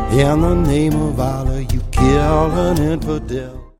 In the name of Allah, you kill an infidel.